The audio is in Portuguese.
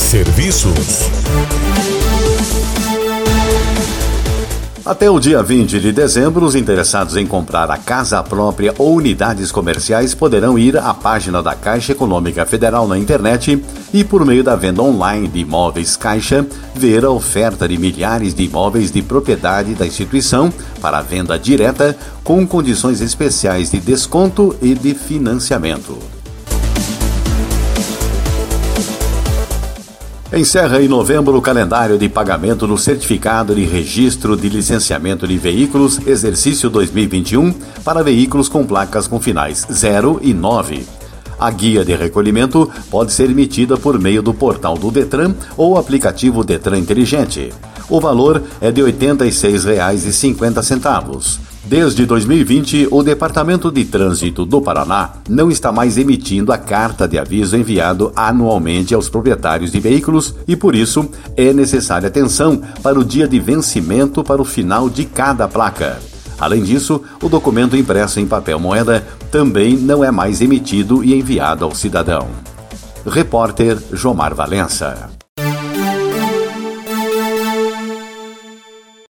serviços. Até o dia 20 de dezembro, os interessados em comprar a casa própria ou unidades comerciais poderão ir à página da Caixa Econômica Federal na internet e, por meio da venda online de imóveis Caixa, ver a oferta de milhares de imóveis de propriedade da instituição para venda direta com condições especiais de desconto e de financiamento. Encerra em novembro o calendário de pagamento do Certificado de Registro de Licenciamento de Veículos Exercício 2021 para veículos com placas com finais 0 e 9. A guia de recolhimento pode ser emitida por meio do portal do Detran ou aplicativo Detran Inteligente. O valor é de R$ 86,50. Desde 2020, o Departamento de Trânsito do Paraná não está mais emitindo a carta de aviso enviado anualmente aos proprietários de veículos e, por isso, é necessária atenção para o dia de vencimento para o final de cada placa. Além disso, o documento impresso em papel moeda também não é mais emitido e enviado ao cidadão. Repórter Jomar Valença.